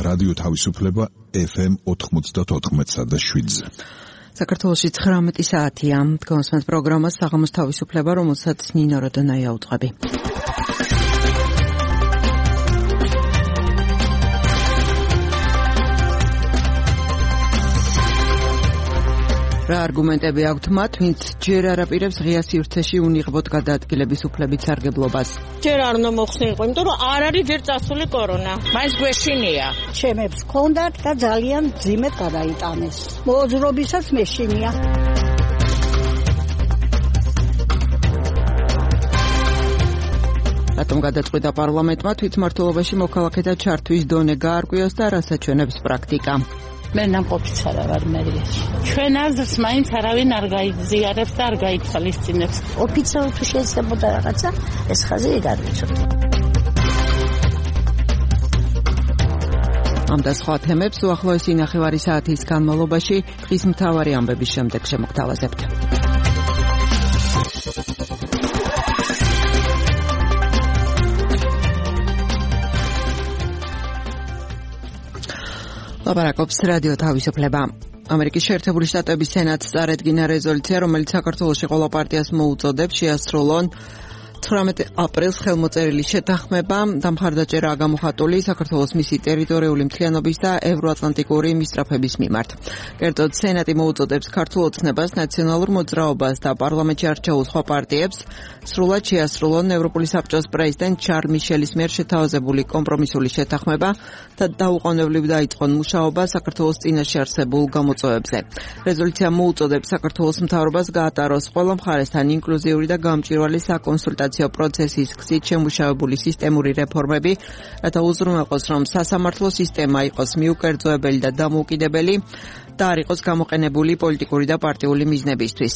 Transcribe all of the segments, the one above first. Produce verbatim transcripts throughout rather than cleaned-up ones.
რადიო თავისუფლება ეფ ემ ოთხმოცდაოთხ და შვიდზე. საქართველოში ცხრამეტი საათია. გონსმენთ პროგრამას საღამოს თავისუფლება, რომელსაც ნინო როდონაია უძღვები. რა არგუმენტები აქვთ მათ, ვინც ჯერ არ აპირებს ღია სივრცეში უნიღბოდ გადაადგილების უფლებით სარგებლობას? ჯერ არ უნდა მოხსნილიყო, იმიტომ რომ არ არის ჯერ წასული კორონა. მაინც გვეშინია. ჩემებს ჰქონდათ და ძალიან ძიმედ გადაიტანეს. მოძრობისაც მეშინია. რატომ გადაწყვიტა პარლამენტმა თვითმმართველობაში მოქალაქეთა ჩართვის დონე გაარკვიოს და რას აჩვენებს პრაქტიკა? მე ნამყოფიც არ ვარ მერიაში. ჩვენ აზრს მაინც არავინ არ გაიზიარებს და არ გაითვალისწინებს. ოფიციალურად თუ შეიძლებოდა რაღაცა, ეს ხაზი გადაიცოთ. ამ და სხვა თემებს უახლოესი ნახევარი საათის განმავლობაში დღის მთავარი ამბების შემდეგ შემოგთავაზებთ. ლაპარაკობს რადიო თავისუფლება. ამერიკის შეერთებული შტატების სენატს წარედგინა რეზოლუცია, რომელიც საქართველოში ყველა პარტიას მოუწოდებს შეასრულონ ცხრამეტი აპრილს ხელმოწერილი შეთანხმება და მხარდაჭერაა გამოხატული საქართველოს მისი ტერიტორიული მთლიანობის და ევროატლანტიკური მისწრაფების მიმართ. კერძოდ, სენატი მოუწოდებს ქართულ ოცნებას, ნაციონალურ მოძრაობას და პარლამენტში არჩეულ სხვა პარტიებს სრულად შეასრულონ ევროპული საბჭოს პრეზიდენტ შარლ მიშელის მიერ შეთავაზებული კომპრომისული შეთანხმება და დაუყოვნებლივ დაიწყონ მუშაობა საქართველოს წინაშე არსებულ გამოწვევებზე. რეზოლუცია მოუწოდებს საქართველოს მთავრობას გაატაროს ყველა მხარესთან ინკლუზიური და გამჭვირვალე საკონსულტაციო პროცესის გზით შემუშავებული სისტემური რეფორმები, რათა უზრუნველყოს, რომ სასამართლო სისტემა იყოს მიუკერძოებელი და დამოუკიდებელი და არ იყოს გამოყენებული პოლიტიკური და პარტიული მიზნებისთვის.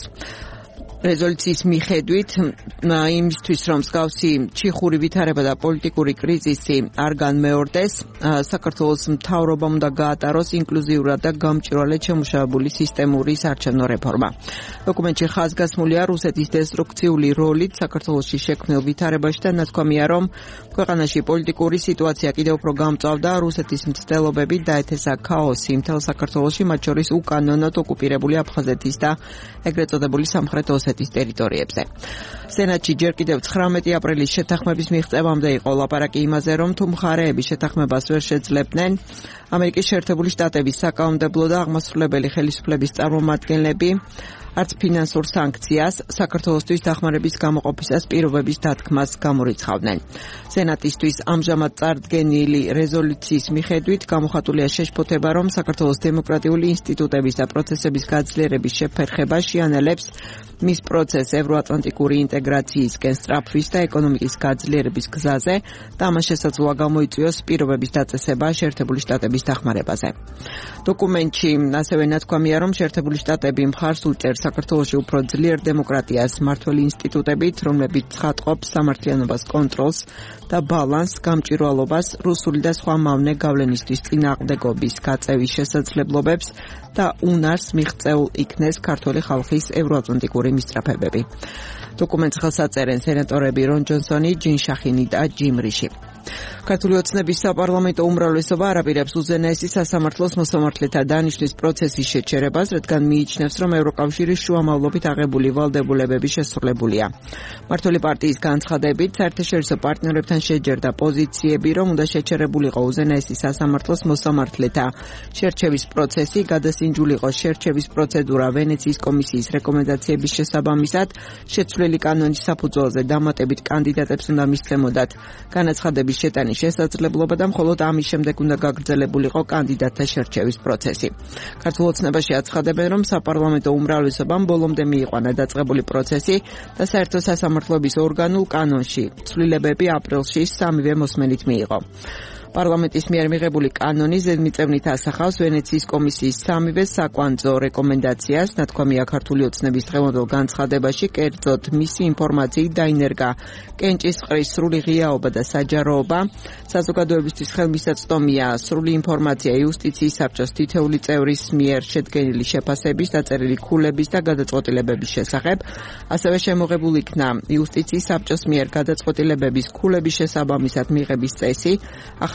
რეზოლუციის მიხედვით იმისთვის, რომ მსგავსი ჩიხური ვითარება და პოლიტიკური კრიზისი არ განმეორდეს, საქართველოს მთავრობამ უნდა გაატაროს ინკლუზიურად და გამჭვირვალედ შემუშავებული სისტემური საარჩევნო რეფორმა. დოკუმენტში ხაზგასმულია რუსეთის დესტრუქციული როლით საქართველოში შექმნილ ვითარებაში და ნათქვამია, რომ ქვეყანაში პოლიტიკური სიტუაცია კიდევ უფრო გამწვავდა, რუსეთის მცდელობებით დაეთესა ქაოსი მთელ საქართველოში, მათ შორის უკანონოდ ოკუპირებული აფხაზეთის და ეგრეთ წოდებული სამხრეთ ოსეთის ტერიტორიებზე. სენატში ჯერ კიდევ ცხრამეტი აპრილის შეთანხმების მიღწევამდე იყო ლაპარაკი იმაზე, რომ თუ მხარეები შეთანხმებას ვერ შეძლებდნენ, ამერიკის შეერთებული შტატების საკანონმდებლო და აღმასრულებელი ხელისუფლების წარმომადგენლები არც ფინანსურ სანქციას, საქართველოსთვის დახმარების გამოყოფისას პირობების დათქმას გამორიცხავდნენ. სენატისთვის ამჟამად წარდგენილი რეზოლუციის მიხედვით გამოხატულია შეშფოთება, რომ საქართველოს დემოკრატიული ინსტიტუტების და პროცესების გაძლიერების შეფერხება შეანელებს მის პროცესს ევროატლანტიკური ინტეგრაციისკენ სწრაფვის და ეკონომიკის გაძლიერების გზაზე და ამას შესაძლოა გამოიწვიოს პირობების დაწესება შეერთებული შტატების დახმარებაზე. დოკუმენტში ასევე ნათქვამია, რომ შეერთებული შტატები მხარს უჭერს საქართველოში უფრო ძლიერ დემოკრატიას მმართველი ინსტიტუტებით, რომლებიც ცხადყოფს სამართლიანობას კონტროლს და ბალანსს, გამჭვირვალობას, რუსული და სხვა მავნე გავლენისთვის წინააღმდეგობის გაწევის შესაძლებლობებს და უნარს მიღწეულ იქნეს ქართული ხალხის ევროატლანტიკური მისწრაფებები. დოკუმენტს ხელს აწერენ სენატორები რონ ჯონსონი, ჯინ შახინი და ჯიმ რიში. ქართული ოცნების საპარლამენტო უმრავლესობა არ აპირებს უზენაესი სასამართლოს მოსამართლეთა დანიშვნის პროცესის შეჩერებას, რადგან მიიჩნევს, რომ ევროკავშირის შუამავლობით აღებული ვალდებულებები შესრულებულია. მმართველი პარტიის განცხადებით, საერთაშორისო პარტნიორებთან შეჯერდა პოზიციები, რომ უნდა შეჩერებულიყო უზენაესი სასამართლოს მოსამართლეთა შერჩევის პროცესი, გადასინჯულიყო შერჩევის პროცედურა ვენეციის კომისიის რეკომენდაციების შესაბამისად, შეცვლილი კანონის საფუძველზე დამატებით კანდიდატებს უნდა მისცემოდათ განაცხადების შეტანის შესაძლებლობა და მხოლოდ ამის შემდეგ უნდა გაგრძელებულიყო კანდიდატთა შერჩევის პროცესი. ქართულ ოცნებაში აცხადებენ, რომ საპარლამენტო უმრავლესობამ ბოლომდე მიიყვანა დაწყებული პროცესი და საერთო სასამართლოების ორგანულ კანონში ცვლილებები აპრილში სამივე მოსმენით მიიღო. პარლამენტის მიერ მიღებული კანონი ზედმიწევნით ასახავს ვენეციის კომისიის სამივე საკვანძო რეკომენდაციას. ნათქვამია ქართული ოცნების დღევანდელ განცხადებაში, კერძოდ მისი ინფორმაციით დაინერგა კენჭისყრის სრული ღიაობა და საჯაროობა. საზოგადოებისთვის ხელმისაწვდომია სრული ინფორმაცია იუსტიციის საბჭოს თითოეული წევრის მიერ შედგენილი შეფასების, დაწერილი ქულების და გადაწყვეტილებების შესახებ. ასევე შემოღებულ იქნა იუსტიციის საბჭოს მიერ გადაწყვეტილებების ქულების შესაბამისად მიღების წესი. ახალი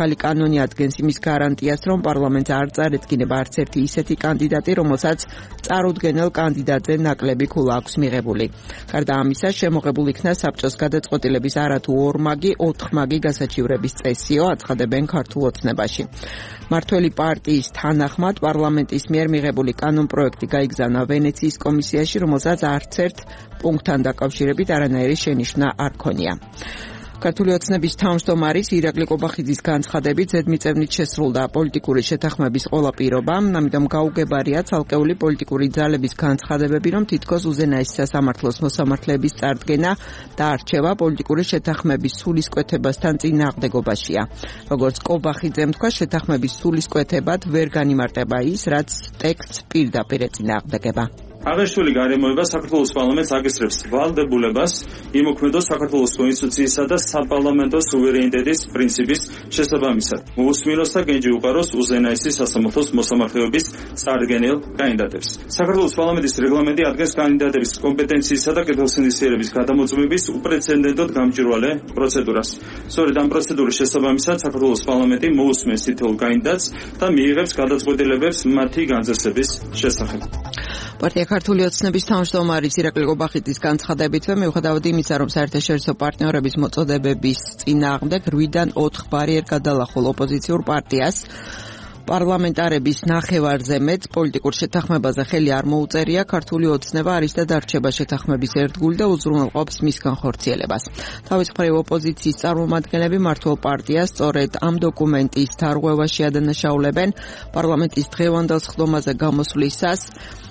ახალი კანონი ადგენს იმის გარანტიას, რომ პარლამენტზე არ წარედგინება არც ერთი ისეთი კანდიდატი, რომელსაც წარუდგენელ კანდიდატზე ნაკლები ქულა აქვს მიღებული. გარდა ამისა, შემოღებულ იქნა საბჭოს გადაწყვეტილების არათუ ორმაგი, ოთხმაგი გასაჩივრების წესიო, აცხადებენ ქართულ ოცნებაში. მართველი პარტიის თანახმად პარლამენტის მიერ მიღებული კანონპროექტი გაიგზავნა ვენეციის კომისიაში, რომელსაც არც ერთ პუნქტთან დაკავშირებით არანაირი შენიშვნა არ ქონია. ქართული ოცნების თავმჯდომარის ირაკლი ყობახიძის განცხადებით ზედმიწევნით შესრულდა პოლიტიკური შეთანხმების ყველა პირობა, ამიტომ გაუგებარია ცალკეული პოლიტიკური ძალების განცხადებები, რომ თითქოს უზენაესი სასამართლოს მოსამართლეების წარდგენა და არჩევა პოლიტიკური შეთანხმების სულისკვეთებასთან წინააღმდეგობაშია. როგორც ყობახიძემ თქვა, შეთანხმების სულისკვეთებად ვერ განიმარტება ის, რაც ტექსტს პირდაპირ ეწინააღმდეგება. აღნიშნული გარემოება საქართველოს პარლამენტს აგესწრებს ვალდებულებას იმოქმედოს საქართველოს კონსტიტუციისა და საპარლამენტო სუვერენიტეტის პრინციპის შესაბამისად. მოусმინოს და გენჯი უყაროს უზენაესი სასამართლოს მოსამართლეების წარდგენილ კანდიდატებს. საქართველოს პარლამენტის რეგლამენტი ადგენს კანდიდატების კომპეტენციისა და კეთილსინდისიერების გადამოწმების უპრეცედენტოდ გამჭვირვალე პროცედურას. სწორედ ამ პროცედურის შესაბამისად საქართველოს პარლამენტი მოусმენს თითოეულ კანდიდატს და მიიღებს გადაწყვეტილებებს მათი განზრახების შესახებ. პარტია ქართული ოცნების თავმჯდომარის ირაკლი ყობახიძის განცხადებითვე მიუხედავად იმისა, რომ საერთაშორისო პარტნიორების მოწოდებების წინააღმდეგ რვიდან ოთხ ბარიერ გადალახულ ოპოზიციურ პარტიას პარლამენტარების ნახევარზე მეტ პოლიტიკურ შეთანხმებაზე ხელი არ მოუწერია, ქართული ოცნება არის და დარჩება შეთანხმების ერთგული და უზრუნველყოფს მისგან ხორციელებას. თავის მხრივ ოპოზიციის წარმომადგენლები მართულ პარტიას სწორედ ამ დოკუმენტის თარღვევაში ადანაშაულებენ პარლამენტის დღევანდელ სხდომაზე გამოსვლისას.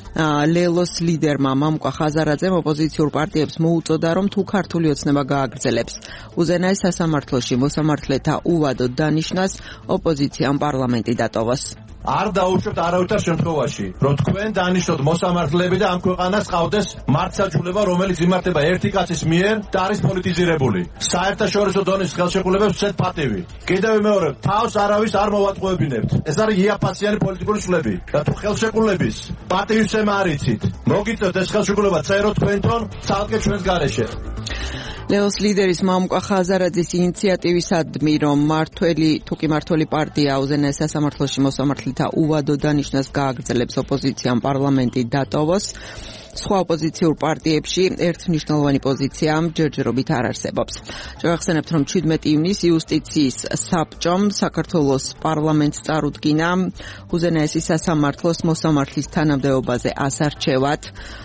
ლელოს ლიდერმა მამუკა ხაზარაძემ ოპოზიციურ პარტიებს მოუწოდა, რომ თუ ქართული ოცნება გააგრძელებს უზენაეს სასამართლოში მოსამართლეთა უვადოდ დანიშნას, ოპოზიციამ პარლამენტი დატოვოს. არ დაუშვებთ არავითარ შემთხვევაში, რომ თქვენ დანიშნოთ მოსამართლეები და ამ ქვეყანას ყავდეს მართლმსაჯულება, რომელიც იმართება ერთი კაცის მიერ და არის პოლიტიზირებული. საერთაშორისო დონის ხელშეკრულებებს ვცეთ პატივი. კიდევ მეორე, თავს არავის არ მოვატყუებინებთ. ეს არის იაფფაციანი პოლიტიკური ცვლილება. და თუ ხელშეკრულების პატივისცემა არ იცით, მოგიწევთ ეს ხელშეკრულება წეროთ თქვენთან ცალკე ჩვენს გარეშე. ლელოს ლიდერის მამუკა ხაზარაძის ინიციატივისადმი, რომ მართველი თუ კი მართველი პარტია უზენაეს სასამართლოში მოსამართლეთა უვადოდ დანიშნას გააგრძელებს, ოპოზიციამ პარლამენტი დატოვოს. სხვა ოპოზიციურ პარტიებში ერთმნიშვნელოვანი პოზიცია ჯერჯერობით არ არსებობს. შევახსენებთ, რომ შვიდმეტი ივნისს იუსტიციის საბჭომ საქართველოს პარლამენტს წარუდგინა უზენაესი სასამართლოს მოსამართლის თანამდებობაზე ასარჩევად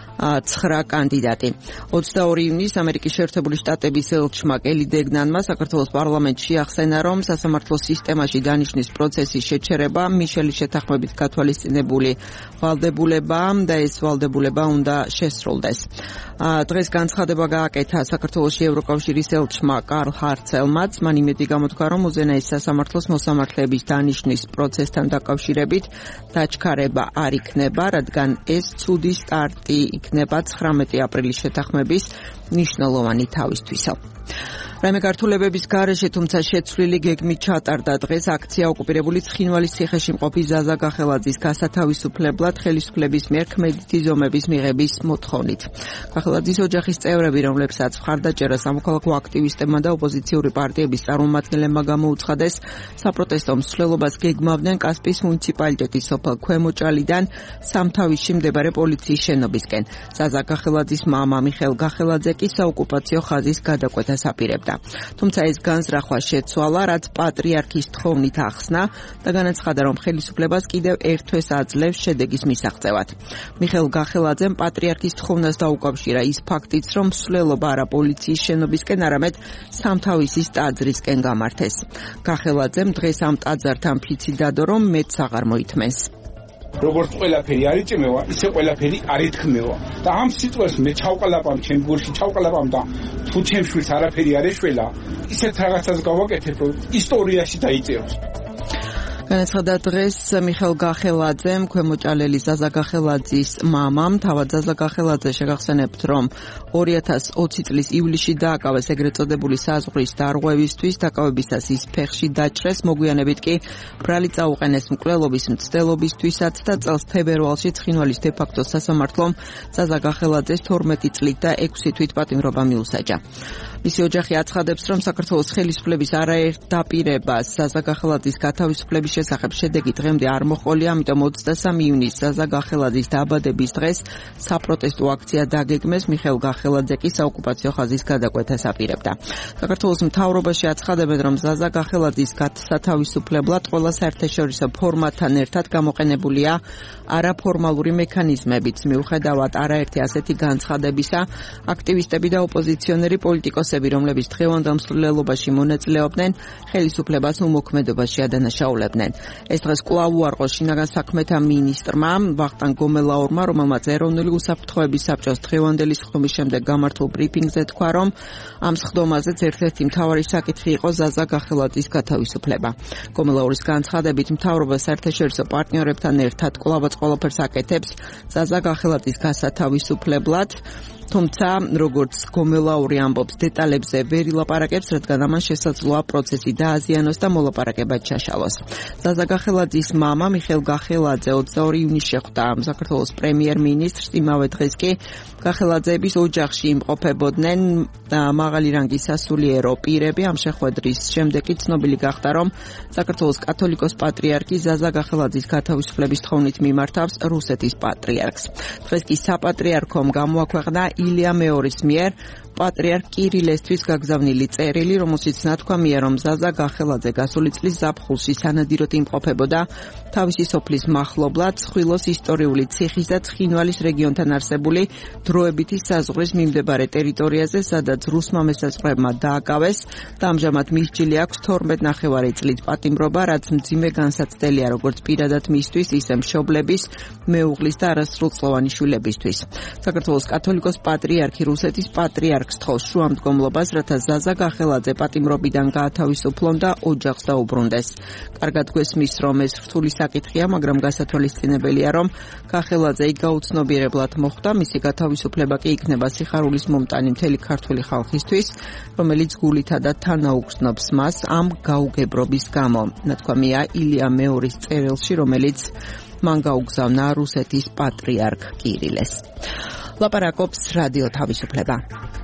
ცხრა კანდიდატი. ოცდაორი ივნისს ამერიკის შეერთებული შტატების ელჩმა კელი დეგნანმა საქართველოს პარლამენტში ახსენა, რომ სასამართლოს სისტემაში დანიშნის პროცესის შეჩერება მიშელის შეთანხმებით გათვალისწინებული ვალდებულება და ეს ვალდებულება უნდა შესრულდეს. დღეს განცხადება გააკეთა საქართველოში ევროკავშირის ელჩმა კარლ ჰარცელმაც. მან იმედი გამოთქვა, რომ უზენაეს სასამართლოს მოსამართლეების დანიშნის პროცესთან დაკავშირებით დაჩქარება არ იქნება, რადგან ეს ცუდი სტარტი იქნება ცხრამეტი აპრილის შეთანხმების მნიშვნელოვანი თავისთვისო. რაიმე გართულებების გარეშე, თუმცა შეცვლილი გეგმით ჩატარდა დღეს აქცია ოკუპირებული ცხინვალის ციხეში მყოფი ზაზა გახელაძის გასათავისუფლებლად ხელისუფლების მიერ ქმედითი ზომების მიღების მოთხოვნით. გახელაძის ოჯახის წევრები, რომლებსაც მხარდაჭერა სამოქალაქო აქტივისტებმა და ოპოზიციური პარტიების წარმომადგენლებმა გამოუცხადეს, საპროტესტო მსვლელობას გეგმავდნენ კასპიის მუნიციპალიტეტის სოფელ ქვემოჭალიდან სამთავისში მდებარე პოლიციის შენობისკენ. ზაზა გახელაძის მამა მიხეილ გახელაძე კი საოკუპაციო ხაზის გადაკვეთას აპირებდა. თუმცა ეს განზრახვა შეცვალა, რაც პატრიარქის თხოვნით ახსნა და განაცხადა, რომ ხელისუფლებას კიდევ ერთ თვეს აძლევს შედეგის მისაღწევად. მიხეილ გახელაძემ პატრიარქის თხოვნას დაუკავშირა ის ფაქტიც, რომ მსვლელობა არა პოლიციის შენობისკენ, არამედ სამთავისის ტაძრისკენ გამართეს. გახელაძემ დღეს ამ ტაძართან ფიცი დადო, რომ მეც აღარ მოითმენს. როგორც ყველაფერი არ იწმევა, ისე ყველაფერი არ ითქმევა. და ამ სიტყვას მე ჩავყალაპამ ჩემ გულში, ჩავყალაპამ და თუ ჩემ შვილს არაფერი არ ეშველა, ისეთ რაღაცას გავაკეთებ, რომ ისტორიაში დაიწეროს. განაცხადა დღეს მიხელ გახელაძემ, ქვემოჭალელი ზაზა გახელაძის მამამ. თავად ზაზა გახელაძე შეგახსენებთ, რომ ორი ათას ოცი წლის ივლისში დააკავეს ეგრეთ წოდებული საზღვრის დარღვევისთვის, დაკავებისას ის ფეხში დაჭრეს, მოგვიანებით კი ბრალი წაუყენეს მკვლელობის მცდელობისთვისაც და წელს თებერვალში ცხინვალის დე-ფაქტო სასამართლომ ზაზა გახელაძეს თორმეტი წლით და ექვსი თვით პატიმრობა მიუსაჯა. მისი ოჯახი აცხადებს, რომ საქართველოს ხელისუფლების არაერთ დაპირებას ზაზა გახელაძის გათავისუფლების შესახებ შედეგი დღემდე არ მოჰყოლია, ამიტომ ოცდასამი ივნისს ზაზა გახელაძის დაბადების დღეს საპროტესტო აქცია დაგეგმეს. მიხელ გახელაძე კი საოკუპაციო ხაზის გადაკვეთას აპირებდა. საქართველოს მთავრობაში აცხადებენ, რომ ზაზა გახელაძის გათავისუფლებლად ყველა საერთაშორისო ფორმატთან ერთად გამოყენებულია არაფორმალური მექანიზმებიც. მიუხედავად არაერთი ასეთი განცხადებისა, აქტივისტები და ოპოზიციონერი პოლიტიკოსები, რომლებიც დღევანდელ მსვლელობაში მონაწილეობდნენ, ხელისუფლებას უმოქმედობაში ადანაშაულებდნენ. ეს დღეს კვლავ უარყო შინაგან საქმეთა მინისტრმა ვახტანგ გომელაურმა, რომელმაც ეროვნული უსაფრთხოების საბჭოს დღევანდელი სხდომის შემდეგ გამართულ ბრიფინგზე თქვა, რომ ამ სხდომაზეც ერთ-ერთი მთავარი საკითხი იყო ზაზა გახელაძის გათავისუფლება. გომელაურის განცხადებით, მთავრობა საერთაშორისო პარტნიორებთან ერთად კვლავაც ყველაფერს აკეთებს ზაზა გახელაძის გასათავისუფლებლად. თუმცა, როგორც გომელაური ამბობს, დეტალებზე ვერ ილაპარაკებს, რადგან ამან შესაძლოა პროცესი დააზიანოს და მოლაპარაკება ჩაშალოს. ზაზა გახელაძის მამა მიხელ გახელაძე ოცდაორი ივნისს შეხვდა საქართველოს პრემიერ-მინისტრს. იმავე დღეს კი გახელაძეების ოჯახში იმყოფებოდნენ მაღალი რანგის სასულიერო პირები. ამ შეხვედრის შემდეგ კი ცნობილი გახდა, რომ საქართველოს კათოლიკოს პატრიარქი ზაზა გახელაძის გათავისუფლების თხოვნით მიმართავს რუსეთის პატრიარქს. დღეს კი საპატრიარქომ გამოაქვეყნა ილია მეორის მიერ პატრიარქ კირილესთვის გაგზავნილი წერილი, რომელშიც ნათქვამია, რომ ზაზა გახელაძე გასული წლის ზაფხულში სანადიროდ იმყოფებოდა თავისი სოფლის მახლობლად, ხვილოს ისტორიული ციხის და ცხინვალის რეგიონთან არსებული დროებითი საზღვრის მიმდებარე ტერიტორიაზე, სადაც რუსმა მესაზღვრეებმა დააკავეს და ამჟამად მისჯილი აქვს თორმეტი ნახევარი წლით პატიმრობა, რაც მძიმე განსაცდელია როგორც პირადად მისთვის, ისე მშობლების, მეუღლის და არასრულწლოვანი შვილებისთვის. საქართველოს კათოლიკოს პატრიარქი რუსეთის პატრიარქს თხოვს შუამდგომლობას, რათა ზაზა გახელაძე პატიმრობიდან გაათავისუფლონ და ოჯახს დაუბრუნდეს. კარგად გვესმის, რომ ეს რთული საკითხია, მაგრამ გასათვალისწინებელია, რომ გახელაძე გაუცნობიერებლად მოხვდა, მისი გათავისუფლება კი იქნება სიხარულის მომტანი მთელი ქართული ხალხისთვის, რომელიც გულითა და თანაუგრძნობს მას ამ გაუგებრობის გამო. ნათქვამია ილია მეორის წერილში, რომელიც მან გაუგზავნა რუსეთის პატრიარქ კირილეს. ლაპარაკობს რადიო თავისუფლება.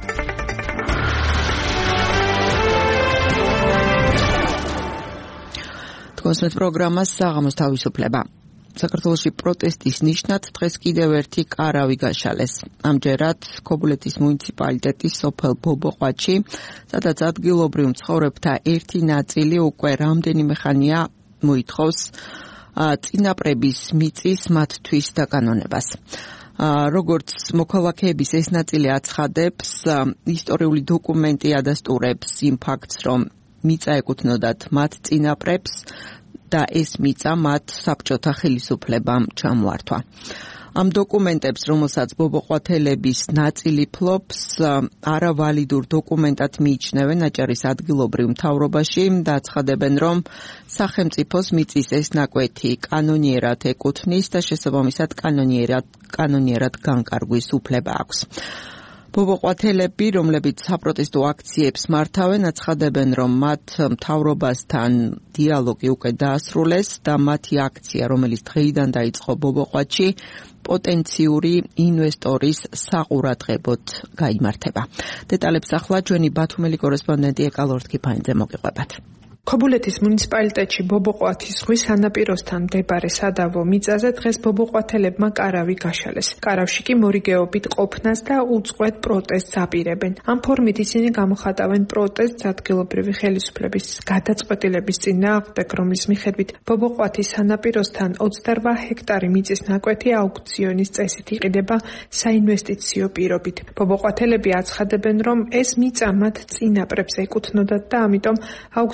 თქვენს პროგრამას საღამოს თავისუფლება. საქართველოში პროტესტის ნიშნად დღეს კიდევ ერთი კარავი გაშალეს. ამჯერად ქობულეთის მუნიციპალიტეტის სოფელ ბობოყვათში, სადაც ადგილობრივ მცხოვრებთა ერთი ნაწილი უკვე რამდენიმე ხანია მოითხოვს წინაპრების მიწის მათთვის დაკანონებას. როგორც მოქალაქეების ეს ნაწილი აცხადებს, ისტორიული დოკუმენტი ადასტურებს იმ ფაქტს, რომ მიწა ეკუთვნოდათ მათ წინაპრებს და ეს მიწა მათ საბჭოთა ხელისუფლებამ ჩამოართვა. ამ დოკუმენტებს, რომელსაც ბობოყვათელების ნაწილი ფლობს, არავალიდურ დოკუმენტად მიიჩნევენ აჭარის ადგილობრივ მთავრობაში და აცხადებენ, რომ სახელმწიფოს მიწის ეს ნაკვეთი კანონიერად ეკუთვნის და შესაბამისად კანონიერად კანონიერად განკარგვის უფლება აქვს. ბობოყვათელები, რომლებიც საპროტესტო აქციებს მართავენ, აცხადებენ, რომ მათ მთავრობასთან დიალოგი უკვე დაასრულეს და მათი აქცია, რომელიც დღეიდან დაიწყო ბობოყვათში, პოტენციური ინვესტორის საყურადღებოდ გაიმართება. დეტალებს ახლა ჩვენი ბათუმელი კორესპონდენტი ეკალორთ კიფანიძე მოგიყვებათ. ქობულეთის მუნიციპალიტეტში ბობოყვათის ზღვის სანაპიროსთან მდებარე სადავო მიწაზე დღეს ბობოყვათელებმა კარავი გაშალეს. კარავში კი მორიგეობით ყოფნას და უწყვეტ პროტესტს აპირებენ. ამ ფორმით ისინი გამოხატავენ პროტესტს ადგილობრივი ხელისუფლების გადაწყვეტილების წინააღმდეგ, რომლის მიხედვით ბობოყვათის სანაპიროსთან ოცდარვა ჰექტარი მიწის ნაკვეთი აუქციონის წესით იყიდება საინვესტიციო პირობით. ბობოყვათელები აცხადებენ, რომ ეს მიწა მათ წინაპრებს ეკუთვნოდათ და ამიტომ აუქციონის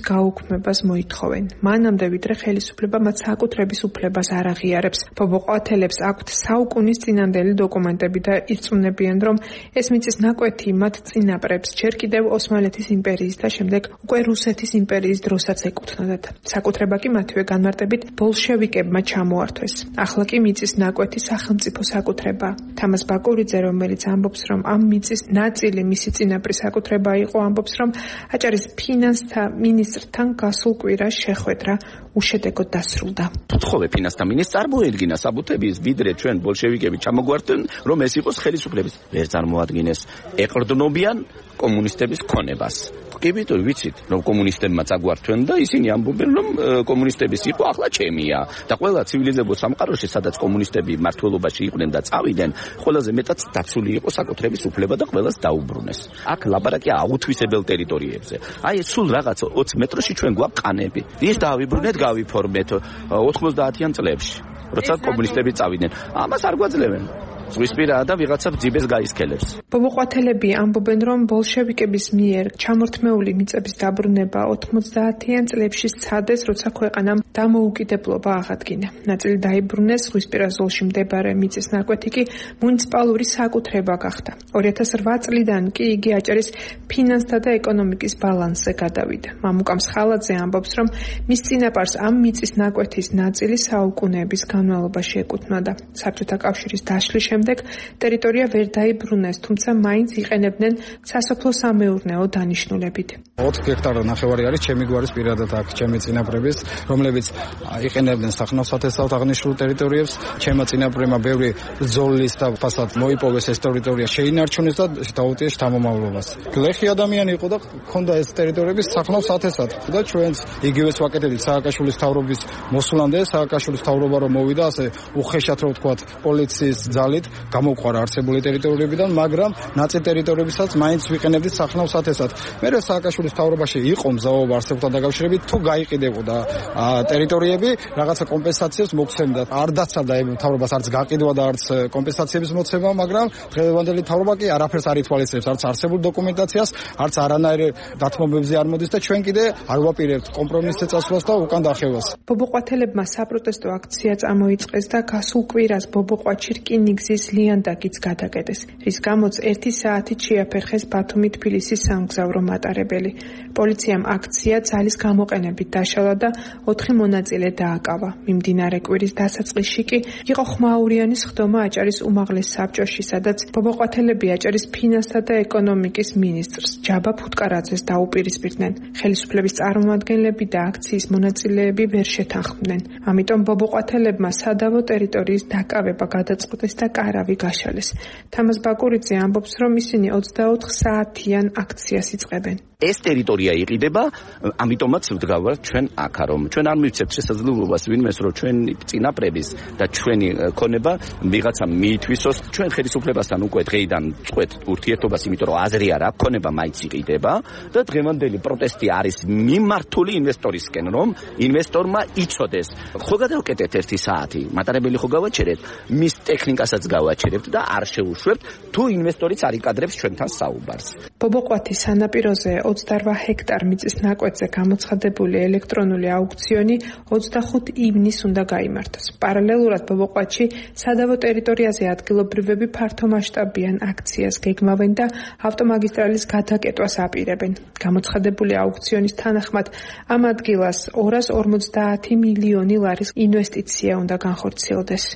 გაუქმებას მოითხოვენ. მანამდე ვიდრე ხელისუფლება მათ საკუთრების უფლებას არ აღიარებს. ბობოყვათელებს აქვთ საუკუნის წინანდელი დოკუმენტები და ირწმუნებიან, რომ ეს მიწის ნაკვეთი მათ წინაპრებს ჯერ კიდევ ოსმალეთის იმპერიის და შემდეგ უკვე რუსეთის იმპერიის დროსაც ეკუთვნოდათ. საკუთრება კი მათივე განმარტებით ბოლშევიკებმა ჩამოართვეს. ახლა კი მიწის ნაკვეთი სახელმწიფო საკუთრება. თამაზ ბაკურიძე, რომელიც ამბობს, რომ ამ მიწის ნაწილი მისი წინაპრის საკუთრება იყო, ამბობს, რომ აჭარის ფინანსთა მინისტრთან გასულ კვირას შეხვედრა უშედეგოდ დასრულდა. თხოვე ფინანსთა მინისტრს წარმოედგინა საბუთების, ვიდრე ჩვენ ბოლშევიკები ჩამოგვარდნენ, რომ ეს იყოს ხელისუფლების. ვერ წარმოადგენს ეყრდნობიან კომუნისტების ქონებას. კი ვიტყვი, ვიცით, რომ კომუნისტებმა წაგვართვენ და ისინი ამბობენ, რომ კომუნისტების იყო, ახლა ჩემია. და ყველა ცივილიზებულ სამყაროში, სადაც კომუნისტები მართლობაში იყვნენ და წავიდნენ, ყველაზე მეტად დაცული იყო საკუთრების უფლება და ყველას დაუბრუნეს. აქ ლაპარაკია აუთვისებელ ტერიტორიებზე. აი ეს სულ რაღაც ოცი მეტრში ჩვენ გვაქვს ყანები. ის დავიბრუნეთ, გავიფორმეთ ოთხმოცდაათიან წლებში, როცა კომუნისტები წავიდნენ. ამას არ გვაძლევენ. ზღვისპირაა და ვიღაცა ძიბეს გაისქელებს. ბობოყვათელები ამბობენ, რომ ბოლშევიკების მიერ ჩამორთმეული მიწების დაბრუნება ოთხმოცდაათიან წლებში სცადეს, როცა ქვეყანამ დამოუკიდებლობა აღადგინა. ნაწილი დაიბრუნეს, ზღვისპირა ზოლში მდებარე მიწის ნაკვეთი კი მუნიციპალური საკუთრება გახდა. ორი ათას რვა წლიდან კი იგი აჭარის ფინანსთა და ეკონომიკის ბალანსზე გადავიდა. მამუკამს ხალაძე ამბობს, რომ მის წინაპარს ამ მიწის ნაკვეთის ნაწილი საუკუნეების განმავლობაში ეკუთვნოდა. საბჭოთა კავშირის დაშლის შემდეგ ტერიტორია ვერ დაიბრუნეს, თუმცა მაინც იყენებდნენ სასოფლო-სამეურნეო დანიშნულებით. ოთხ ჰექტარი ნახევარი არის ჩემი გვარის პირადად აქ ჩემი წინაპრების, რომლებიც იყენებდნენ სახნავ-სათესავთ აღნიშნულ ტერიტორიებს. ჩემმა წინაპრებმა ბევრი ბრძოლის და ფასად მოიპოვეს ეს ტერიტორია, შეინარჩუნეს და დაუტიეს შთამომავლობას. გლეხი ადამიანი იყო და ჰქონდა ეს ტერიტორიები სახნავ-სათესად და ჩვენც იგივეს ვაკეთებთ სააკაშვილის მთავრობის მოსვლამდე. სააკაშვილის მთავრობა რომ მოვიდა, ასე უხეშად რო ვთქვათ, პოლიციის ძალით გამოყვარა არსებული ტერიტორიებიდან, მაგრამ ნაწილ ტერიტორიებისაც მაინც ვიყენებდით სახნავ-სათესად. მერე სააკაშვილის მთავრობაში იყო მზაობა არსებთან დაკავშირებით, თუ გაიყიდებოდა ტერიტორიები, რაღაცა კომპენსაციებს მოგცემდა. არ დაცავდა მთავრობას არც გაყიდვა და არც კომპენსაციების მოცემა, მაგრამ დღევანდელი მთავრობა კი არაფერს არ ითვალისწინებს, არც არსებულ დოკუმენტაციას, არც არანაირ დათმობებზე არ მოდის და ჩვენ კიდე არ ვაპირებთ კომპრომისზე წასვლას და უკან დახევას. ბობოყვათელებმა საპროტესტო აქცია წამოიწყეს და გასულ კვირას ბობოყვათში რკინიგზის ლიანდაგიც გადაკეტეს, რის გამოც ერთი საათით შეაფერხეს ბათუმი-თბილისის სამგზავრო მატარებელი. პოლიციამ აქცია ძალის გამოყენებით დაშალა და ოთხი მონაწილე დააკავა. მიმდინარე კვირის დასაწყისში კი იყო ხმაურიანის ხდომა აჭარის უმაღლეს საბჭოში, სადაც ბობოყვათელები აჭარის ფინანსთა და ეკონომიკის მინისტრს ჯაბა ფუტკარაძეს დაუპირისპირდნენ. ხელისუფლების წარმომადგენლები და აქციის მონაწილეები ვერ შეთანხმდნენ. ამიტომ ბობოყვათელებმა სადავო ტერიტორიის დაკავება გადაწყვეტეს და კარავი გაშალეს. თამაზ ბაკურიძე ამბობს, რომ ისინი ოცდაოთხ საათიან აქციას იწყებენ. ეს ტერიტორია იყიდება, ამიტომაც ვდგავართ ჩვენ აქ, რომ ჩვენ არ მივცემთ შესაძლებლობას ვინმეს, რომ ჩვენი წინაპრების და ჩვენი ქონება ვიღაცა მიითვისოს. ჩვენ ხელისუფლებასთან უკვე დღეიდან წყვეთ ურთიერთობას, იმიტომ რომ აზრი არ აქვს, ქონება მაინც იყიდება და დღევანდელი პროტესტი არის მიმართული ინვესტორისკენ, რომ ინვესტორმა იცოდეს. ხო გადავკეტეთ ერთი საათი, მატარებელი ხო გავაჩერეთ, მის ტექნიკასაც გავაჩერებთ და არ შევუშვებთ, თუ ინვესტორიც არ იკადრებს ჩვენთან საუბარს. ბობოყვათის სანაპიროზე ოცდარვა ჰექტარ მიწის ნაკვეთზე გამოცხადებული ელექტრონული აუქციონი ოცდახუთი ივნისს უნდა გაიმართოს. პარალელურად ბობოყვათში სადავო ტერიტორიაზე ადგილობრივები ფართომასშტაბიან აქციას გეგმავენ და ავტომაგისტრალის გადაკეტვას აპირებენ. გამოცხადებული აუქციონის თანახმად ამ ადგილას ორას ორმოცდაათი მილიონი ლარის ინვესტიცია უნდა განხორციელდეს.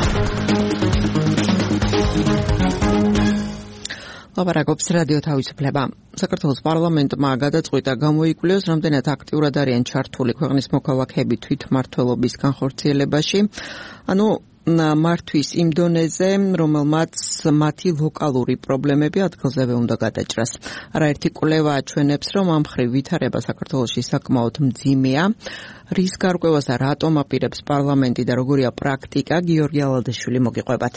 ლაპარაკობს რადიო თავისუფლება. საქართველოს პარლამენტმა გადაწყვიტა გამოიკვლიოს, რამდენად აქტიურად არიან ჩართული ქვეყნის მოქალაქეები თვითმმართველობის განხორციელებაში. ანუ მართვის იმ დონეზე, რომელმაც მათი ლოკალური პრობლემები ადგილზევე უნდა გადაჭრას. არაერთი კვლევა აჩვენებს, რომ ამ მხრივ ვითარება საქართველოში საკმაოდ მძიმეა. რის გარკვევას და რატომ აპირებს პარლამენტი და როგორია პრაქტიკა, გიორგი ალადეშვილი მოგიყვებათ.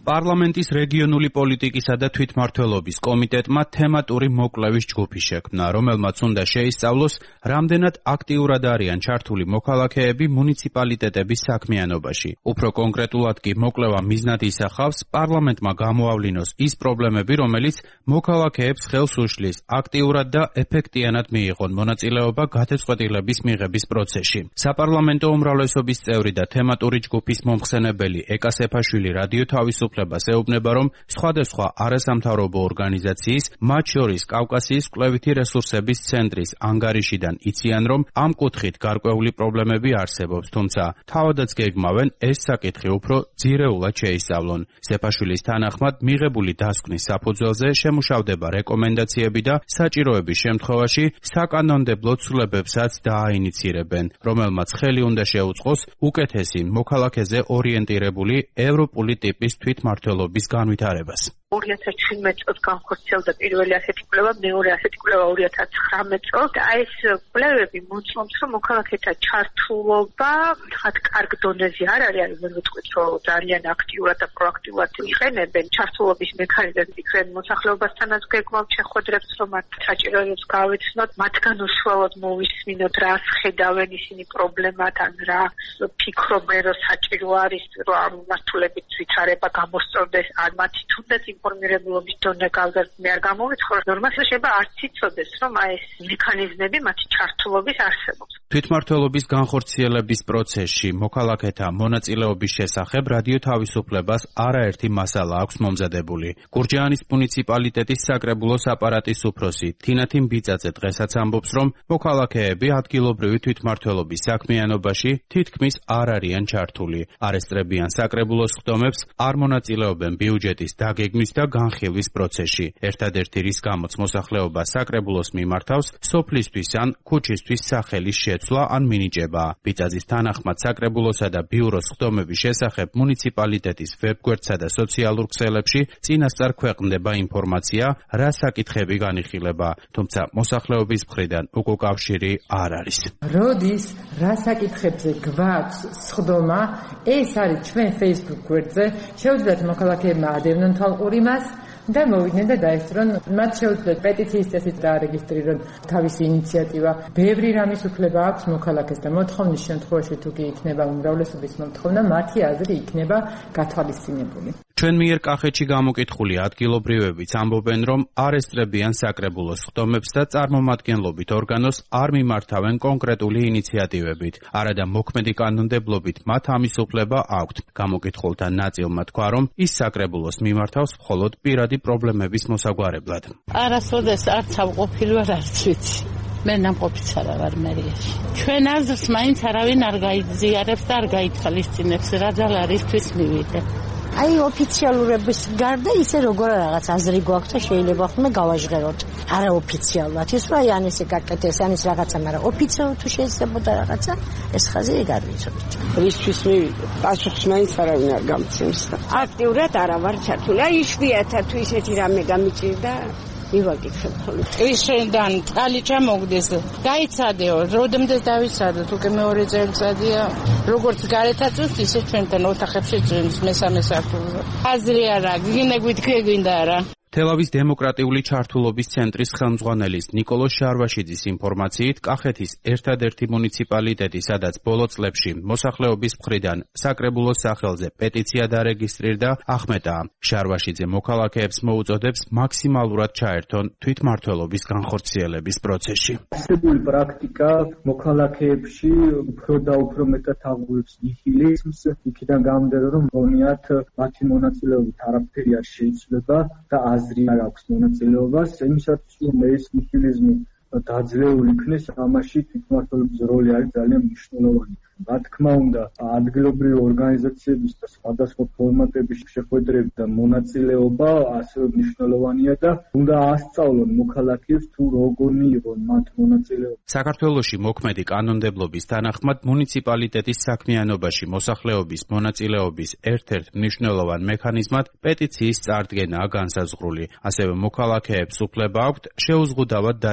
პარლამენტის რეგიონული პოლიტიკისა და თვითმმართველობის კომიტეტმა თემატური მოკვლევის ჯგუფი შექმნა, რომელმაც უნდა შეისწავლოს, რამდენად აქტიურად არიან ჩართული მოქალაქეები მუნიციპალიტეტების საქმიანობაში. Უფრო კონკრეტულად კი მოკვლევა მიზნად ისახავს პარლამენტმა გამოავლინოს ის პრობლემები, რომელიც მოქალაქეებს ხელს უშლის აქტიურად და ეფექტიანად მიიღონ მონაწილეობა გადაწყვეტილების მიღების პროცესში. საპარლამენტო უმრავლესობის წევრი და თემატური ჯგუფის მომხსენებელი ეკა სეფაშვილი რადიო თავისუფლებას ეუბნება, რომ სხვადასხვა არასამთავრობო ორგანიზაციის, მათ შორის კავკასიის კვლევითი რესურსების ცენტრის ანგარიშიდან იციან, რომ ამ კუთხით გარკვეული პრობლემები არსებობს, თუმცა თავადაც გეგმავენ ეს საკითხი უფრო ძირეულად შეისწავლონ. სეფაშვილის თანახმად მიღებული დასკვნის საფუძველზე შემუშავდება რეკომენდაციები და საჭიროების შემთხვევაში საკანონმდებლო ცვლილებებსაც დააინიცირებენ, რომელმაც ხელი უნდა შეუწყოს უკეთესი მოქალაქეზე ორიენტირებული ევროპული ტიპის თვითმმართველობის განვითარებას. ორი ათას ჩვიდმეტ წელს განხორციელდა პირველი ასეთი კვლევა, მეორე ასეთი კვლევა ორი ათას ცხრამეტ წელს და ეს კვლევები მოწმობს, რომ მოქალაქეთა ჩართულობა ხათ კარგ დონეზე არ არის, არის ვერ ვიტყვით, რომ ძალიან აქტიურად და პროაქტიულად იყენებენ ჩართულობის მექანიზმებს, იქნებ მოსახლეობასთანაც გეგმავთ შეხვედრებს, რომ მათ საჭიროებებს გავეცნოთ, მათგან უშუალოდ მოვისმინოთ, რას ხედავენ ისინი პრობლემად, ან რა ფიქრობენ, რომ საჭირო არის, რომ ამ მართულებით ვითარება გამოსწორდეს, ან მათი თუნდაც ინფორმირებულობის დონე გავზარდნი არ გამოვიწყო, ნორმალურად შეიძლება არც იცოდეს, რომ აი ეს მექანიზმები მათი ჩართულობის არსებობს. თვითმმართველობის განხორციელების პროცესში მოქალაქეთა მონაწილეობის შესახებ რადიო თავისუფლებას არაერთი მასალა აქვს მომზადებული. გურჯაანის მუნიციპალიტეტის საკრებულოს აპარატის უფროსი თინათი მბიწაძე დღესაც ამბობს, რომ მოქალაქეები ადგილობრივი თვითმმართველობის საქმიანობაში თითქმის არ არიან ჩართული. არ ესწრებიან საკრებულოს ხდომებს, არ მონაწილეობენ ბიუჯეტის დაგეგმვის და განხილვის პროცესში. ერთადერთი რის გამოც მოსახლეობა საკრებულოს მიმართავს, სოფლისთვის ან ქუჩისთვის სახელის შეცვლა ან მინიჭება. ბიწაძის თანახმად საკრებულოსა და ბიუროს ხდომების შესახებ მუნიციპალიტეტის ვებგვერდსა და სოციალურ ქსელებში წინასწარ ქვეყნდება ინფორმაცია, რა საკითხები განიხილება, თუმცა მოსახლეობის მხრიდან უკავშირი არ არის. როდის რა საკითხებზე გვაქვს სხდომა, ეს არის ჩვენ Facebook გვერდზე, შეუძლიათ მოქალაქეებმა ადევნონ თვალყური მას და მოვიდნენ და დაესწრონ, მათ შეუძლიათ პეტიციის წესით დაარეგისტრირონ თავისი ინიციატივა. ბევრი რამის უფლება აქვს მოქალაქეს და მოთხოვნის შემთხვევაში თუ კი იქნება უმრავლესობის მომთხოვნა, მათი აზრი იქნება გათვალისწინებული. ჩვენ მიერ კახეთში გამოკითხული ადგილობრივებიც ამბობენ, რომ არ ესწრებიან საკრებულოს ხდომებს და წარმომადგენლობით ორგანოს არ მიმართავენ კონკრეტული ინიციატივებით. არადა მოქმედი კანონმდებლობით მათ ამის უფლება აქვთ. გამოკითხულთა ნაწილმა თქვა, რომ ის საკრებულოს მიმართავს მხოლოდ პირადი პრობლემების მოსაგვარებლად. არასოდეს არც ავყოფილი ვარ, არც ვიცი. მე ნამყოფიც არა ვარ მერიაში. ჩვენ აზრს მაინც არავინ არ გაიძიარებს და არ გაითვალისწინებს, რა ძალა რისთვის მივიდე. აი ოფიციალურების გარდა ისე როგორ რაღაც აზრი გვაქვს და შეიძლება ხოლმე გავაჟღეროთ. არა ოფიციალურად ის რა ან ესე გაკეთეს, ან ის რაღაცა, მაგრამ ოფიციალურად თუ შეიძლებოდა რაღაცა, ეს ხაზი ეგ არ ვიცოდით. რისთვის მივიდე? პასუხს მაინც არავინ არ გამცემს. აქტიურად არა ვარ ჩართული. აი იშვიათად თუ ისეთი რამე გამიჭირდა მივაკითხებ ხოლმე. ისედან წყალი ჩამოგდეს. გაიცადეო, როდემდე დავიცადო, თუ კი მეორე წელიწადია. როგორც გარეთ აწვს, ისე ჩვენთან ოთახებში წვიმს მესამე სართულზე. აზრი არა, გინდა გვითქვი გინდა არა. თელავის დემოკრატიული ჩართულობის ცენტრის ხელმძღვანელის ნიკოლოზ შარვაშიძის ინფორმაციით, კახეთის ერთადერთი მუნიციპალიტეტი, სადაც ბოლო წლებში მოსახლეობის მხრიდან საკრებულოს სახელზე პეტიცია დარეგისტრირდა, ახმეტაა. შარვაშიძე მოქალაქეებს მოუწოდებს მაქსიმალურად ჩაერთონ თვითმმართველობის განხორციელების პროცესში. არსებული პრაქტიკა მოქალაქეებში უფრო და უფრო მეტად აღუევს ნიჰილიზმს, იქიდან გამომდინარე, რომ გონიათ მათი მონაწილეობით არაფერი არ შეიცვლება და აზრი არ აქვს მონაწილეობას, იმისათვის რომ ეს ნიჰილიზმი დაძლეული იქნეს, ამაში თვითმმართველობის როლი არის ძალიან მნიშვნელოვანი. რა თქმა უნდა, ადგილობრივი ორგანიზაციების და სხვადასხვა ფორმატების შეხვედრები და მონაწილეობა ასევე მნიშვნელოვანია და უნდა ასწავლონ მოქალაქეებს თუ როგორ მიიღონ მათ მონაწილეობა. საქართველოში მოქმედი კანონმდებლობის თანახმად მუნიციპალიტეტის საქმიანობაში მოსახლეობის მონაწილეობის ერთ-ერთ მნიშვნელოვან მექანიზმად პეტიციის წარდგენაა განსაზღვრული. ასევე მოქალაქეებს უფლება აქვთ შეუზღუდავად დაესწრონ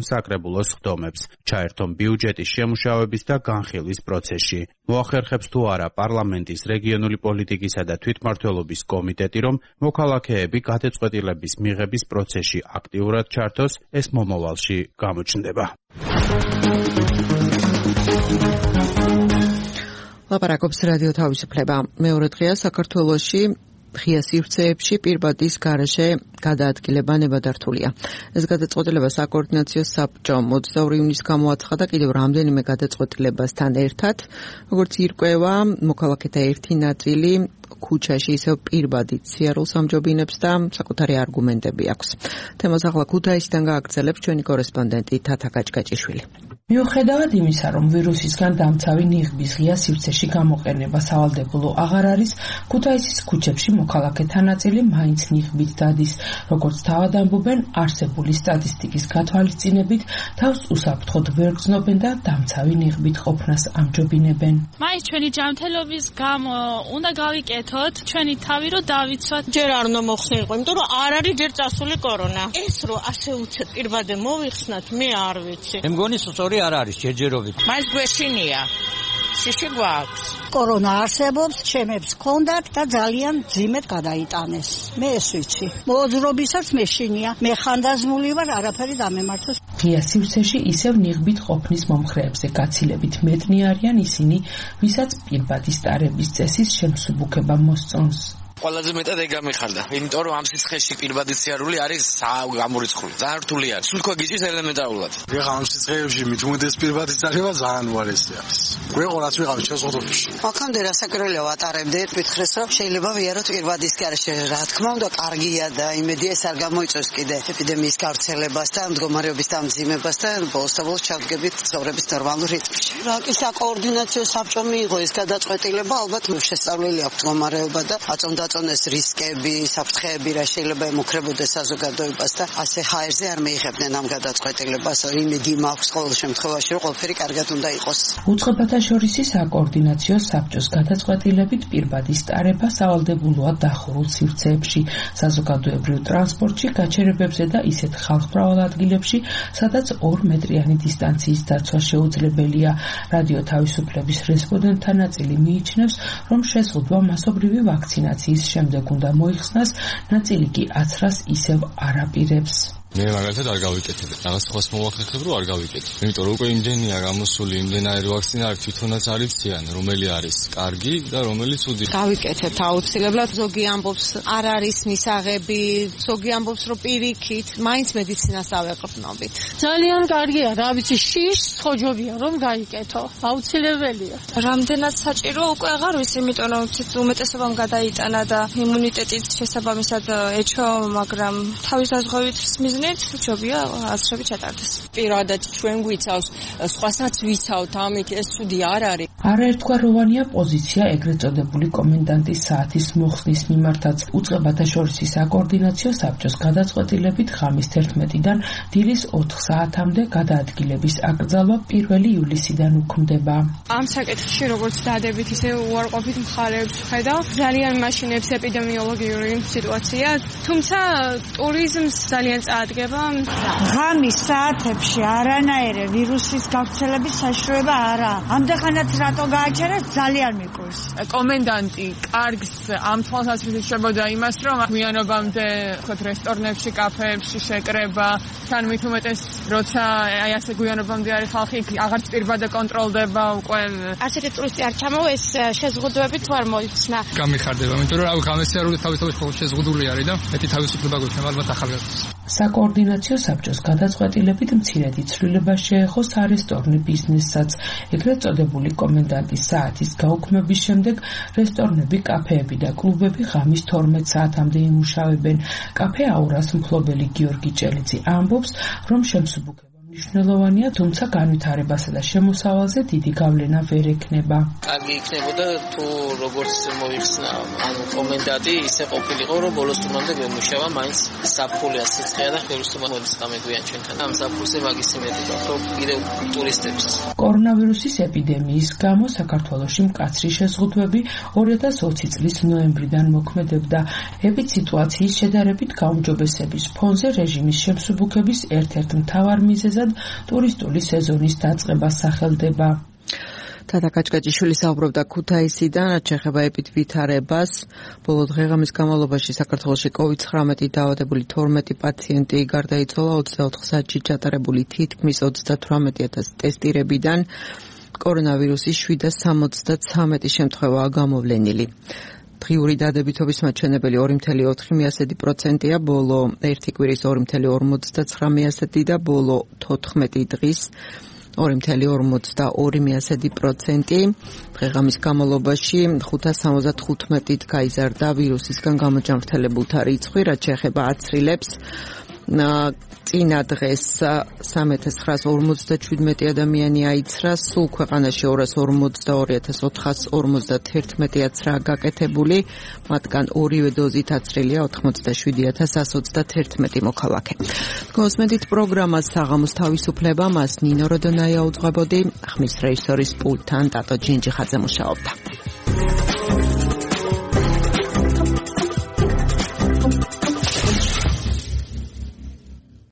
საკრებულო სხდომებს, ჩაერთონ ბიუჯეტის შემუშავების და განხილვის პროცესში. მოახერხებს თუ არა პარლამენტის რეგიონული პოლიტიკისა და თვითმმართველობის კომიტეტი, რომ მოქალაქეები გადაწყვეტილების მიღების პროცესში აქტიურად ჩართოს, ეს მომავალში გამოჩნდება. ლაპარაკობს რადიო თავისუფლება. მეორე დღეა საქართველოში ღია სივრცეებში პირბადის გარეშე გადაადგილება ნებადართულია. ეს გადაწყვეტილება საკოორდინაციო საბჭომ ოცდაორი ივნისს გამოაცხადა კიდევ რამდენიმე გადაწყვეტილებასთან ერთად, როგორც ირკვევა, მოქალაქეთა ერთი ნაწილი ქუჩაში ისევ პირბადით სიარულს ამჯობინებს და საკუთარი არგუმენტები აქვს. თემას ახლა ქუთაისიდან გააგრძელებს ჩვენი კორესპონდენტი თათა გაჭგაჭიშვილი. მიუხედავად იმისა, რომ ვირუსისგან დამცავი ნიღბის ღია სივრცეში გამოყენება სავალდებულო აღარ არის, ქუთაისის ქუჩებში მოქალაქეთა ნაწილი მაინც ნიღბით დადის. როგორც თავად ამბობენ, არსებული სტატისტიკის გათვალისწინებით, თავს უსაფრთხოდ ვერ გრძნობენ და დამცავი ნიღბით ყოფნას ამჯობინებენ. მაინც ჩვენი ჯანმრთელობის გამო უნდა გავიკეთოთ ჩვენი თავი, რომ დავიცვათ. ჯერ არ უნდა მოხსნილიყო, იმიტომ რომ არ არის ჯერ წასული კორონა. ეს რომ ასე უცებ პირბადე მოვიხსნათ, მე არ ვიცი. მე მგონი სწორი არ არის ჯერჯერობით. მაინც გვეშინია. შიში გვაქვს. კორონა არსებობს, ჩემებს ჰქონდათ და ძალიან ძიმედ გადაიტანეს. მე ეს ვიცი. მოძრობისაც მეშინია. მე ხანდაზმული ვარ, არაფერი დამემართოს. ღია სივრცეში ისევ ნიღბით ყოფნის მომხრეებზე გაცილებით მეტნი არიან ისინი, ვისაც პირბადის ტარების წესის შემსუბუქება მოსწონს. ყველაზე მეტად ეგ გამიხარდა, იმიტომ რომ ამ სიცხეში პირბადის სიარული არის გამორიცხული. ძალიან რთული არის. სულ გიჩის ელემენტარულად. ეხლა ამ სიცხეებში მით უმეტეს პირბადის წარება ძალიან უარესი არის. გვეყო რაც ვიღავ ჩასოთოფში. აქამდე რასაკრელია ვატარებდი, მითხრეს რომ შეიძლება ვიაროთ პირბადის გარეშე. რა თქმა უნდა, კარგია და იმედია ეს არ გამოიწვევს კიდე ეპიდემიის გავრცელებას და მდგომარეობის დამძიმებას და ბოლოს და ბოლოს ჩავდგებით ცხოვრების ნორმალურ რიტმში. რა კი საკოორდინაციო საბჭომ მიიღო ეს გადაწყვეტილება, ალბათ შესწავლილი აქვს მდგომარეობა და აწონდა წონეს რისკები, საფრთხეები რა შეიძლება ემუქრებოდეს საზოგადოებას და ასე ჰაერზე არ მიიღებდნენ ამ გადაწყვეტილებას. იმედი მაქვს ყოველ შემთხვევაში, რომ ყველაფერი კარგად უნდა იყოს. უწყებათა შორის საკოორდინაციო საბჭოს გადაწყვეტილებით პირბადის ტარება სავალდებულოა დახურულ სივრცეებში, საზოგადოებრივ ტრანსპორტში, გაჩერებებზე და ისეთ ხალხმრავალ ადგილებში, სადაც ორ მეტრიანი დისტანციის დაცვა შეუძლებელია. რადიო თავისუფლების რესპონდენტთა ნაწილი მიიჩნევს, რომ შეზღუდვა მასობრივი ვაქცინაციის შემდეგ უნდა მოიხსნას, ნაწილი კი აცრას ისევ არაპირებს. მე მაგალითად არ გავიკეთებ. რაღაც ხოს მოვახერხებ, რომ არ გავიკეთებ. იმიტომ რომ უკვე იმდენია გამოსული, იმდენარი ვაქცინა არის, თვითონაც არის ციან, რომელი არის კარგი და რომელი ცუდი. გავიკეთებთ აუცილებლად. ზოგი ამბობს, არ არის მისაღები, ზოგი ამბობს, რომ პირიქით, მაინც მედიცინას ავეყრდნობით. ძალიან კარგია, რა ვიცი, შიშს ხოჯობია რომ გაიკეთო. აუცილებელია. რამდენად საჭირო უკვე აღარ ვიცი, იმიტომ რომ უმეტესობამ გადაიტანა და იმუნიტეტიც შესაბამისად ეჩო, მაგრამ თავის დაზღვევით მიზნით ჯობია აცრები ჩატარდეს. პირადად ჩვენ გვიცავს, სხვასაც ვიცავთ, ამით ეს ცუდი არ არის. არაერთგვაროვანია პოზიცია ეგრეთ წოდებული კომენდანტის საათის მოხსნის მიმართაც. უწყებათა შორის საკოორდინაციო საბჭოს გადაწყვეტილებით ღამის თერთმეტიდან დილის ოთხ საათამდე გადაადგილების აკრძალვა პირველი ივლისიდან უქმდება. ამ საკითხში როგორც დადებით, ისე უარყოფით მხარეებს ხედავ, ძალიან მაშინებს ეპიდემიოლოგიური სიტუაცია, თუმცა ტურიზმს ძალიან წაადგება. ღამის საათებში არანაირი ვირუსის გავრცელების საშუალება არა. ამდენხანაც რატო გააჩერეს ძალიან მიყვარს. კომენდანტი კარგს ამ თვალსაზრისით შვებოდა იმას, რომ გვიანობამდე ხოთ რესტორნებში, კაფეებში შეკრება, თან მით უმეტეს როცა აი ასე გვიანობამდე არის ხალხი, აღარც პირბადე კონტროლდება უკვე. ასეთი ტურისტი არ ჩამოვა, ეს შეზღუდვებით თუ არ მოიხსნა. გამიხარდება, იმიტომ რომ ღამის სიარული თავისთავად ხოლმე შეზღუდული არის და მეტი თავისუფლება გვექნება ალბათ ახალგაზრდას. საკოორდინაციო საბჭოს გადაწყვეტილებით მცირედი ცვლილება შეეხო სარესტორნე ბიზნესსაც. ეგრეთ წოდებული კომენდანტის საათის გაუქმების შემდეგ რესტორნები, კაფეები და კლუბები ღამის თორმეტ საათამდე იმუშავებენ. კაფე აურას მფლობელი გიორგი ჭელიძე ამბობს, რომ შემსუბუქება მნიშვნელოვანია, თუმცა განვითარებასა და შემოსავალზე დიდი გავლენა ვერ ექნება. კარგი იქნებოდა თუ როგორც მოიხსნა ან კომენდანტი ისე ყოფილიყო, რომ ბოლოს თუმამდე გემუშავა, მაინც საფულია სიცხეა და ხელს თუ მოდის გამეგვიან ჩვენთან. ამ საფულზე მაგის იმედი გვაქვს, რომ კიდევ ტურისტებს. კორონავირუსის ეპიდემიის გამო საქართველოში მკაცრი შეზღუდვები ორი ათას ოცი წლის ნოემბრიდან მოქმედებდა. ეპიდსიტუაციის შედარებით გაუმჯობესების ფონზე რეჟიმის შემსუბუქების ერთ-ერთ მთავარ მიზეზად შესაბამისად ტურისტული სეზონის დაწყება სახელდება. თათა კაჭკაჭიშვილი საუბრობდა ქუთაისიდან, რაც შეეხება ეპიდ ვითარებას. ბოლო დღე-ღამის განმავლობაში საქართველოში კოვიდ ცხრამეტი დაავადებული თორმეტი პაციენტი გარდაიცვალა, ოცდაოთხ საათში ჩატარებული თითქმის ოცდათვრამეტი ათასი ტესტირებიდან კორონავირუსის შვიდას სამოცდათვრამეტი შემთხვევაა გამოვლენილი. დღიური დადებითობის მაჩვენებელი ორი მცდარი ოთხი პროცენტია, ბოლო ერთი კვირის ორი მცდარი ორმოცდაცხრა და ბოლო თოთხმეტი დღის ორი მცდარი ორმოცდაორი პროცენტი. დღე-ღამის განმავლობაში ხუთას სამოცდათხუთმეტით გაიზარდა ვირუსისგან გამოჯანმრთელებულთა რიცხვი, რაც შეეხება აცრილებს. წინა დღეს სამი ათას ცხრაას ორმოცდაჩვიდმეტი ადამიანი აიცრა, სულ ქვეყანაში ორას ორმოცდაორი ათას ოთხას ორმოცდათერთმეტი აცრაა გაკეთებული, მათგან ორივე დოზით აცრილია ოთხმოცდაშვიდი ათას ასი ოცდათერთმეტი მოქალაქე. გოსმედით პროგრამას საღამოს თავისუფლება, მას ნინო როდონაია უძღვებოდი, ხმის რეჟისორის პულტთან ტატო ჯინჯიხაძე მუშაობდა.